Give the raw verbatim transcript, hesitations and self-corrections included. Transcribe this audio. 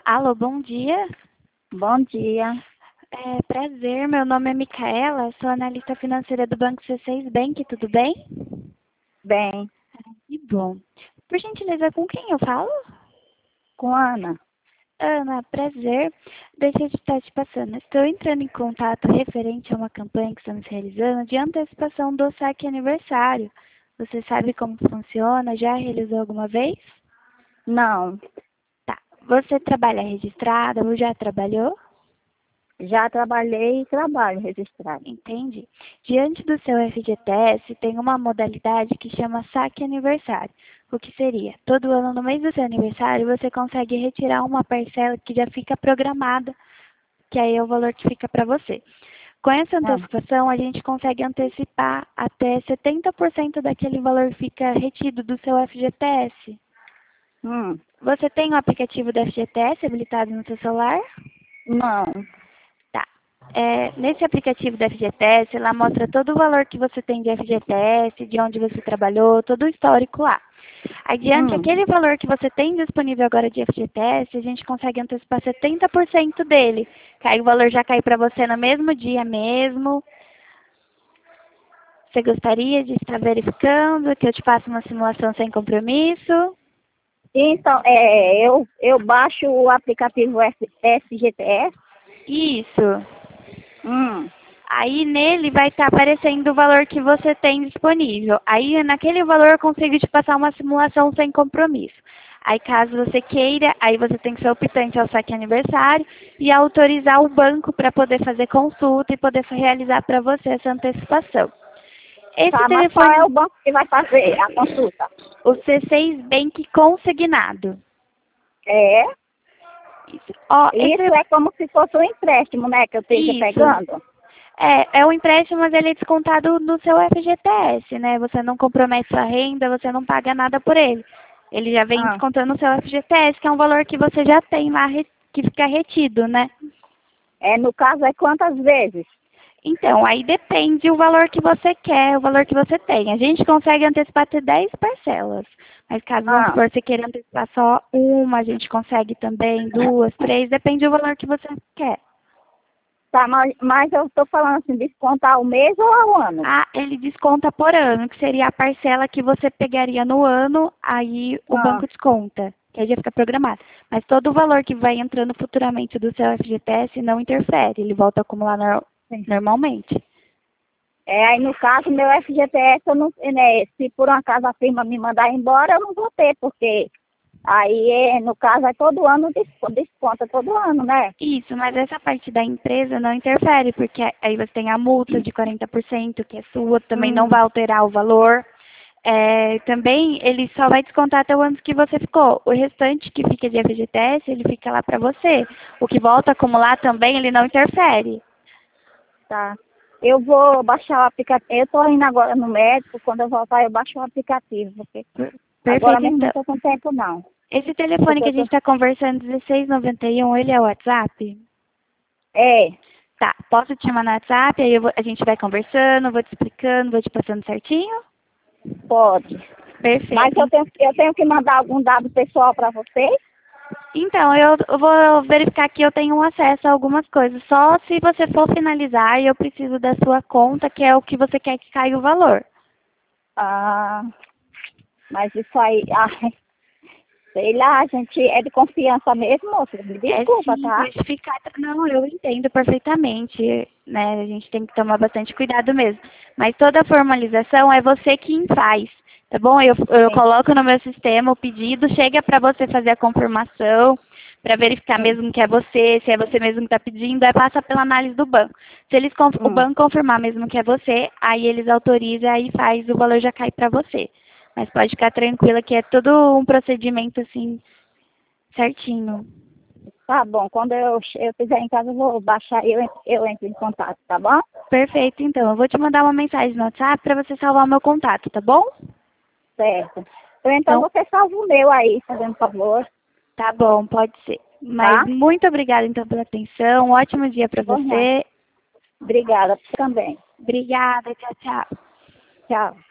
Alô, bom dia. Bom dia. É, prazer, meu nome é Micaela, sou analista financeira do Banco C seis Bank, tudo bem? Bem, Que bom. Por gentileza, com quem eu falo? com a Ana. Ana, prazer. Deixa eu estar te passando. Estou entrando em contato referente a uma campanha que estamos realizando de antecipação do saque aniversário. Você sabe como funciona? Já realizou alguma vez? Não, Tá. Você trabalha registrada ou já trabalhou? já trabalhei e trabalho registrado. Entendi. Diante do seu F G T S, tem uma modalidade que chama saque aniversário. O que seria? Todo ano, no mês do seu aniversário, você consegue retirar uma parcela que já fica programada, que aí é o valor que fica para você. Com essa Ah, antecipação, a gente consegue antecipar até setenta por cento daquele valor que fica retido do seu F G T S. hum, Você tem o aplicativo do F G T S habilitado no seu celular? não. Tá. É, nesse aplicativo da F G T S, ela mostra todo o valor que você tem de F G T S, de onde você trabalhou, todo o histórico lá. Adiante, Hum, aquele valor que você tem disponível agora de F G T S, a gente consegue antecipar setenta por cento dele. Que aí o valor já cai para você no mesmo dia mesmo. Você gostaria de estar verificando que eu te faça uma simulação sem compromisso? Então, é, eu, eu baixo o aplicativo F- F G T S. Isso. Hum, Aí nele vai estar aparecendo o valor que você tem disponível. Aí naquele valor eu consigo te passar uma simulação sem compromisso. Aí caso você queira, aí você tem que ser optante ao saque aniversário e autorizar o banco para poder fazer consulta e poder realizar para você essa antecipação. Esse tá, mas qual é telefone, o banco que vai fazer a consulta? o C seis Bank consignado. É, Isso. Ó, isso esse, é como se fosse um empréstimo, né, que eu esteja isso. pegando. É, é um empréstimo, mas ele é descontado no seu F G T S, né? Você não compromete sua renda, você não paga nada por ele. Ele já vem Ah, descontando no seu F G T S, que é um valor que você já tem lá, re- que fica retido, né? é, no caso, é quantas vezes? Então, aí depende o valor que você quer, o valor que você tem. A gente consegue antecipar até dez parcelas. Mas caso, vamos Ah, supor, você queira antecipar só uma, a gente consegue também duas, três, depende do valor que você quer. tá, mas, mas eu estou falando assim, descontar o mês ou ao ano? Ah, ele desconta por ano, que seria a parcela que você pegaria no ano, aí o Ah, banco desconta, que aí já fica programado. Mas todo o valor que vai entrando futuramente do seu F G T S não interfere, ele volta a acumular nor- sim. normalmente. É, aí no caso, meu F G T S, eu não, né, se por um acaso a firma me mandar embora, eu não vou ter, porque aí, é, no caso, é todo ano, desco- desconta todo ano, né? Isso, mas essa parte da empresa não interfere, porque aí você tem a multa de quarenta por cento, que é sua, também não Hum, vai alterar o valor. É, também ele só vai descontar até o ano que você ficou. O restante que fica de F G T S, ele fica lá para você. O que volta a acumular também, ele não interfere. tá. Eu vou baixar o aplicativo. Eu tô indo agora no médico, quando eu voltar eu baixo o aplicativo, porque Per- agora Perfeito, mesmo não então. tô com tempo, não. Esse telefone Porque que a eu gente tô... está conversando, dezesseis noventa e um, ele é o WhatsApp? É, Tá, posso te chamar no WhatsApp, aí eu vou- a gente vai conversando, vou te explicando, vou te passando certinho? pode. Mas Perfeito. eu tenho, eu tenho que mandar algum dado pessoal para vocês? Então, eu eu vou verificar que eu tenho acesso a algumas coisas. Só se você for finalizar, eu preciso da sua conta, que é o que você quer que caia o valor. Ah, mas isso aí, ai, sei lá, a gente é de confiança mesmo, moça. Me É desculpa, sim, tá? justificar. Não, eu entendo perfeitamente, né? A gente tem que tomar bastante cuidado mesmo. Mas toda formalização é você quem faz, tá bom? Eu, eu Sim, coloco no meu sistema o pedido, chega para você fazer a confirmação, para verificar sim. mesmo que é você, se é você mesmo que está pedindo, aí passa pela análise do banco. Se eles conf- o Hum. banco confirmar mesmo que é você, aí eles autorizam e faz, o valor já cai para você. Mas pode ficar tranquila que é todo um procedimento assim certinho. Tá bom, quando eu, eu fizer em casa, eu vou baixar, eu, en- eu entro em contato, tá bom? Perfeito, então. Eu vou te mandar uma mensagem no WhatsApp para você salvar o meu contato, tá bom? Certo. Ou então Então, você salva o meu aí, fazendo favor, tá bom, pode ser. Mas tá? muito obrigada, então, pela atenção. Um ótimo dia para Por nada. você. Obrigada também. Obrigada, tchau, tchau. Tchau.